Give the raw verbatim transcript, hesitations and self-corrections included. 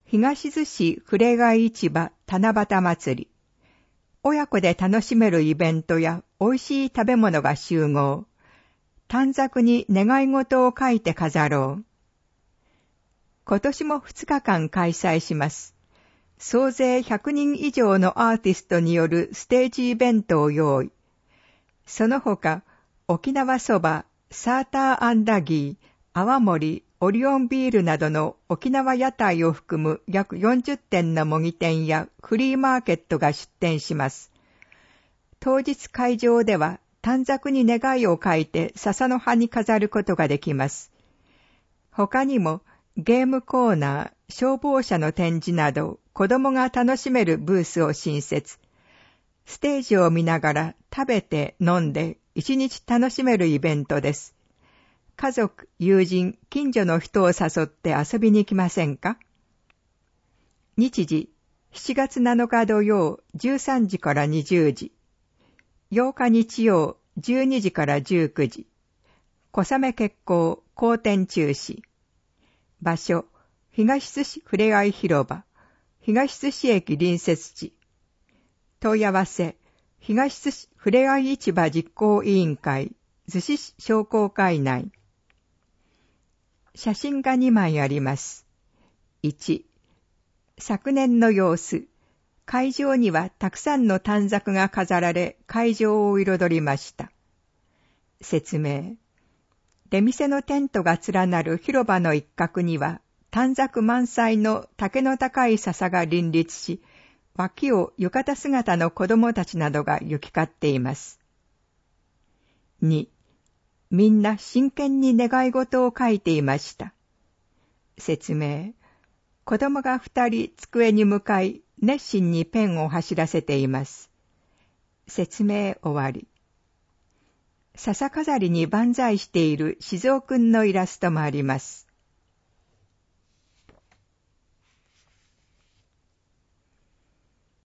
東逗子ふれがい市場七夕祭り。親子で楽しめるイベントや美味しい食べ物が集合。短冊に願い事を書いて飾ろう。今年もふつかかん開催します。総勢ひゃくにん以上のアーティストによるステージイベントを用意。その他、沖縄そば、サーターアンダギー、泡盛、オリオンビールなどの沖縄屋台を含む約よんじゅってんの模擬店やフリーマーケットが出店します。当日会場では短冊に願いを書いて笹の葉に飾ることができます。他にもゲームコーナー、消防車の展示など子供が楽しめるブースを新設。ステージを見ながら食べて飲んで一日楽しめるイベントです。家族、友人、近所の人を誘って遊びに行きませんか？日時、しちがつなのか土曜じゅうさんじからにじゅうじ。ようか日曜じゅうにじからじゅうくじ。小雨決行、後天中止。場所、東逗子ふれあい広場、東逗子駅隣接地。問い合わせ、東逗子ふれあい市場実行委員会、逗子市商工会内。写真がにまいあります。いち、昨年の様子。会場にはたくさんの短冊が飾られ、会場を彩りました。説明。出店のテントが連なる広場の一角には、短冊満載の竹の高い笹が林立し、脇を浴衣姿の子供たちなどが行き交っています。に、みんな真剣に願い事を書いていました。説明。子供が二人机に向かい、熱心にペンを走らせています。説明終わり。笹飾りに万歳している静雄くんのイラストもあります。